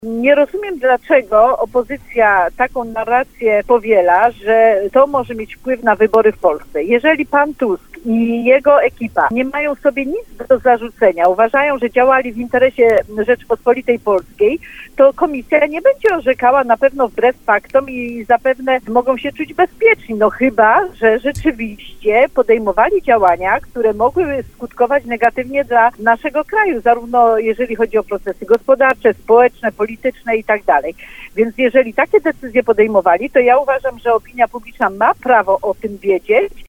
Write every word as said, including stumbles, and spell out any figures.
Nie rozumiem, dlaczego opozycja taką narrację powiela, że to może mieć wpływ na wybory w Polsce. Jeżeli pan Tusk i jego ekipa nie mają sobie nic do zarzucenia, uważają, że działali w interesie Rzeczypospolitej Polskiej, to komisja nie będzie orzekała na pewno wbrew faktom i zapewne mogą się czuć bezpieczni. No chyba, że rzeczywiście podejmowali działania, które mogły skutkować negatywnie dla naszego kraju, zarówno jeżeli chodzi o procesy gospodarcze, społeczne, polityczne i tak dalej. Więc jeżeli takie decyzje podejmowali, to ja uważam, że opinia publiczna ma prawo o tym wiedzieć.